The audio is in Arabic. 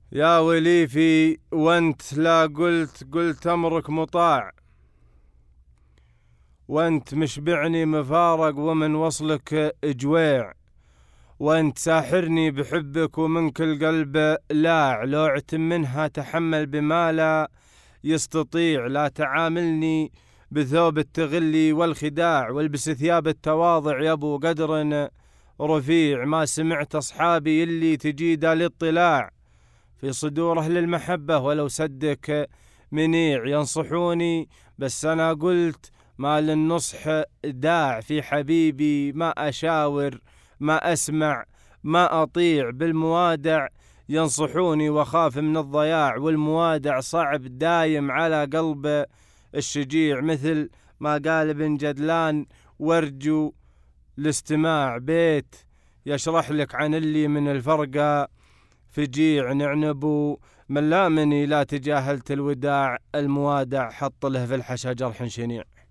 يا وليفي وانت لا قلت أمرك مطاع، وانت مشبعني مفارق ومن وصلك جويع، وانت ساحرني بحبك ومنك القلب لاع، لوعة منها تحمل بما لا يستطيع، لا تعاملني بثوب التغلي والخداع، والبس ثياب التواضع يا ابو قدر رفيع، ما سمعت أصحابي اللي تجيد الاطلاع في صدور أهل المحبة ولو سدك منيع، ينصحوني بس أنا قلت ما للنصح داع، في حبيبي ما أشاور ما أسمع ما أطيع، بالموادع ينصحوني وخاف من الضياع، والموادع صعب دايم على قلب الشجيع، مثل ما قال ابن جدلان وارجو الاستماع، بيت يشرح لك عن اللي من الفرقة فجيع، نعنبو من لامني لا تجاهلت الوداع، الموادع حط له في الحشا جرح شنيع.